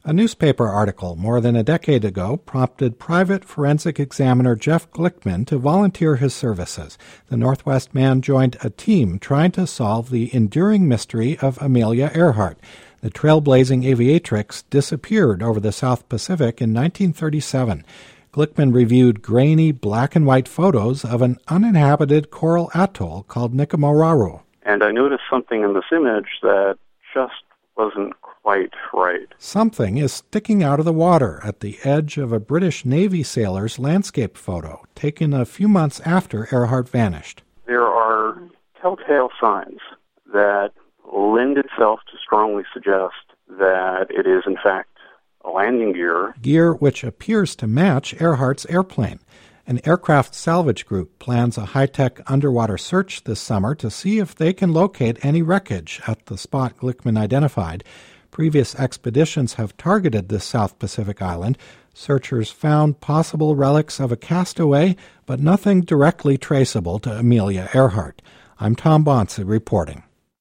A newspaper article more than a decade ago prompted private forensic examiner Jeff Glickman to volunteer his services. The Northwest man joined a team trying to solve the enduring mystery of Amelia Earhart. The trailblazing aviatrix disappeared over the South Pacific in 1937. Glickman reviewed grainy black and white photos of an uninhabited coral atoll called Nikumaroro. And I noticed something in this image that just wasn't quite right. Something is sticking out of the water at the edge of a British Navy sailor's landscape photo, taken a few months after Earhart vanished. There are telltale signs that lend itself to strongly suggest that it is, in fact, a landing gear. Gear which appears to match Earhart's airplane. An aircraft salvage group plans a high-tech underwater search this summer to see if they can locate any wreckage at the spot Glickman identified. Previous expeditions have targeted this South Pacific island. Searchers found possible relics of a castaway, but nothing directly traceable to Amelia Earhart. I'm Tom Bonsa reporting.